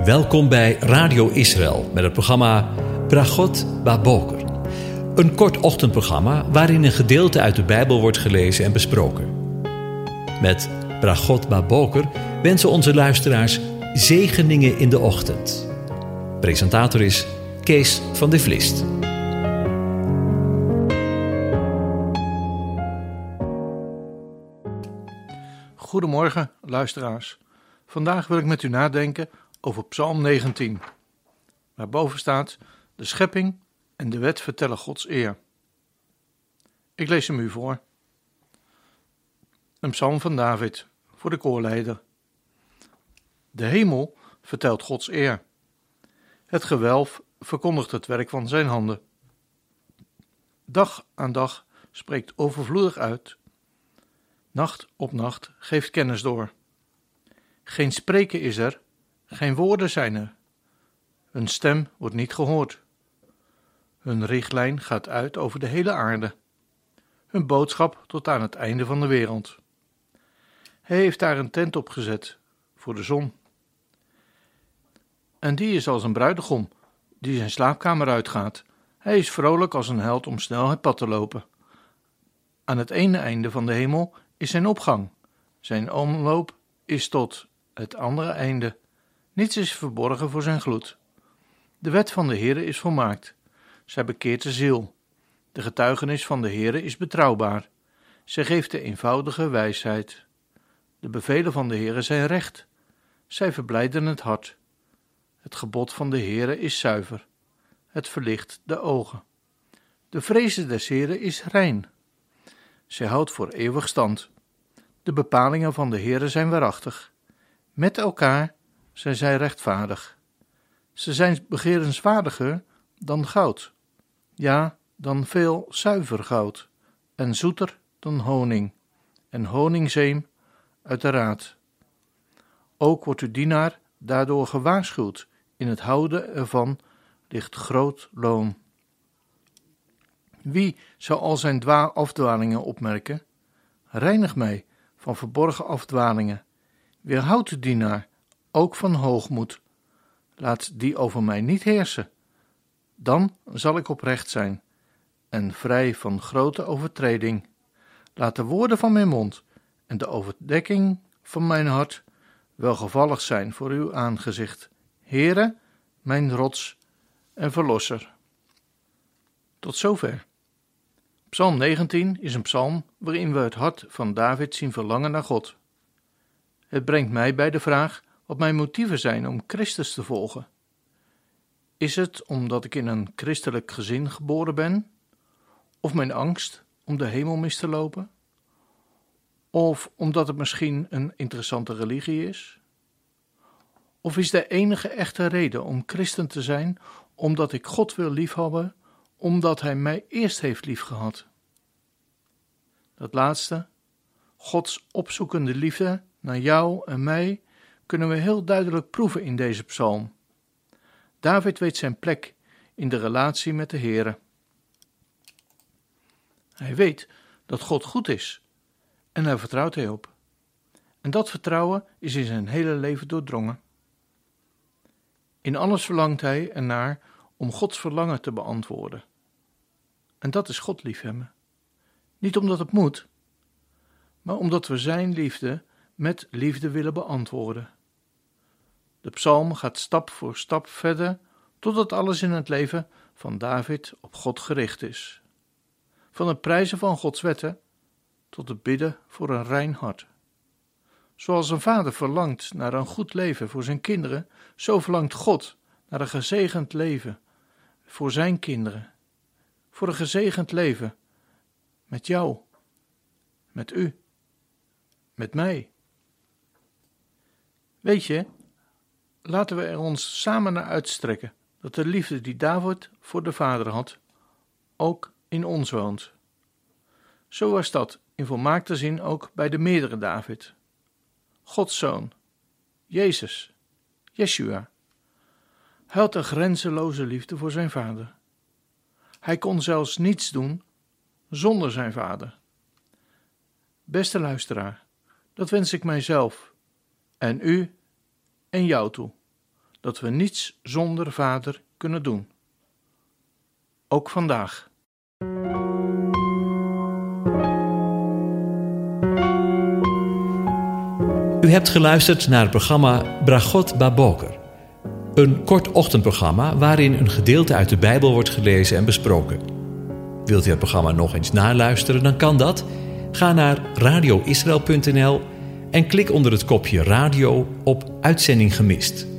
Welkom bij Radio Israël met het programma Bragot Baboker. Een kort ochtendprogramma waarin een gedeelte uit de Bijbel wordt gelezen en besproken. Met Bragot Baboker wensen onze luisteraars zegeningen in de ochtend. Presentator is Kees van de Vlist. Goedemorgen, luisteraars. Vandaag wil ik met u nadenken over Psalm 19, waarboven staat: de schepping en de wet vertellen Gods eer. Ik lees hem u voor. Een psalm van David voor de koorleider. De hemel vertelt Gods eer. Het gewelf verkondigt het werk van zijn handen. Dag aan dag spreekt overvloedig uit. Nacht op nacht geeft kennis door. Geen spreken is er, geen woorden zijn er. Hun stem wordt niet gehoord. Hun richtlijn gaat uit over de hele aarde. Hun boodschap tot aan het einde van de wereld. Hij heeft daar een tent op gezet voor de zon. En die is als een bruidegom die zijn slaapkamer uitgaat. Hij is vrolijk als een held om snel het pad te lopen. Aan het ene einde van de hemel is zijn opgang. Zijn omloop is tot het andere einde. Niets is verborgen voor zijn gloed. De wet van de Heere is volmaakt. Zij bekeert de ziel. De getuigenis van de Heere is betrouwbaar. Zij geeft de eenvoudige wijsheid. De bevelen van de Heere zijn recht. Zij verblijden het hart. Het gebod van de Heere is zuiver. Het verlicht de ogen. De vreze des Heere is rein. Zij houdt voor eeuwig stand. De bepalingen van de Heere zijn waarachtig. Met elkaar zijn zij rechtvaardig. Ze zijn begerenswaardiger dan goud. Ja, dan veel zuiver goud. En zoeter dan honing. En honingzeem uit de raad. Ook wordt uw dienaar daardoor gewaarschuwd. In het houden ervan ligt groot loon. Wie zou al zijn afdwalingen opmerken? Reinig mij van verborgen afdwalingen. Weerhoud de dienaar, ook van hoogmoed. Laat die over mij niet heersen. Dan zal ik oprecht zijn en vrij van grote overtreding. Laat de woorden van mijn mond en de overdekking van mijn hart welgevallig zijn voor uw aangezicht. Heere, mijn rots en verlosser. Tot zover. Psalm 19 is een psalm waarin we het hart van David zien verlangen naar God. Het brengt mij bij de vraag wat mijn motieven zijn om Christus te volgen. Is het omdat ik in een christelijk gezin geboren ben? Of mijn angst om de hemel mis te lopen? Of omdat het misschien een interessante religie is? Of is de enige echte reden om christen te zijn omdat ik God wil liefhebben, omdat Hij mij eerst heeft liefgehad? Dat laatste, Gods opzoekende liefde naar jou en mij, kunnen we heel duidelijk proeven in deze psalm. David weet zijn plek in de relatie met de Heere. Hij weet dat God goed is en daar vertrouwt hij op. En dat vertrouwen is in zijn hele leven doordrongen. In alles verlangt hij ernaar om Gods verlangen te beantwoorden. En dat is God liefhebben. Niet omdat het moet, maar omdat we zijn liefde met liefde willen beantwoorden. De psalm gaat stap voor stap verder, totdat alles in het leven van David op God gericht is. Van het prijzen van Gods wetten tot het bidden voor een rein hart. Zoals een vader verlangt naar een goed leven voor zijn kinderen, zo verlangt God naar een gezegend leven voor zijn kinderen. Voor een gezegend leven met jou, met u, met mij. Weet je, laten we er ons samen naar uitstrekken dat de liefde die David voor de vader had, ook in ons woont. Zo was dat in volmaakte zin ook bij de meerdere David. Gods zoon, Jezus, Yeshua. Hij had een grenzeloze liefde voor zijn vader. Hij kon zelfs niets doen zonder zijn vader. Beste luisteraar, dat wens ik mijzelf en u en jou toe. dat we niets zonder Vader kunnen doen. Ook vandaag. U hebt geluisterd naar het programma Bragot Baboker. Een kort ochtendprogramma waarin een gedeelte uit de Bijbel wordt gelezen en besproken. Wilt u het programma nog eens naluisteren, dan kan dat. Ga naar radioisrael.nl en klik onder het kopje radio op Uitzending gemist.